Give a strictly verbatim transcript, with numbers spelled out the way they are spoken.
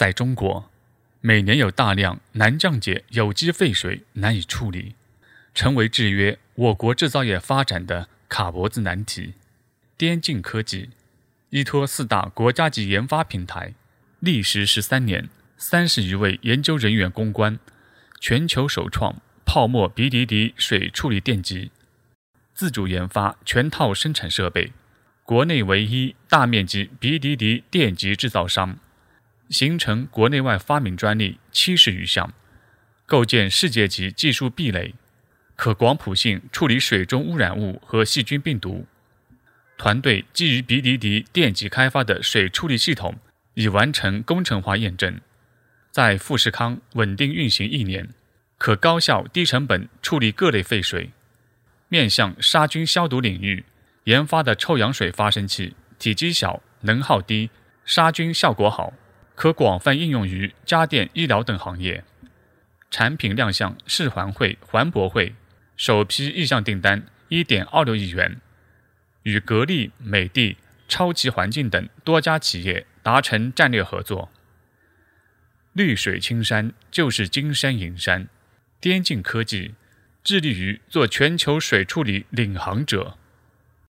在中国，每年有大量难降解有机废水难以处理，成为制约我国制造业发展的卡脖子难题。滇晋科技依托四大国家级研发平台，历时十三年，三十余位研究人员攻关，全球首创泡沫鼻滴滴水处理电极，自主研发全套生产设备，国内唯一大面积鼻滴滴电极制造商，形成国内外发明专利七十余项，构建世界级技术壁垒，可广谱性处理水中污染物和细菌病毒。团队基于鼻滴滴电极开发的水处理系统已完成工程化验证，在富士康稳定运行一年，可高效低成本处理各类废水。面向杀菌消毒领域研发的臭氧水发生器，体积小，能耗低，杀菌效果好，可广泛应用于家电、医疗等行业。产品亮相世环会、环博会，首批意向订单 一点二六亿元，与格力、美的、超奇环境等多家企业达成战略合作。绿水青山就是金山银山，滇晋科技致力于做全球水处理领航者。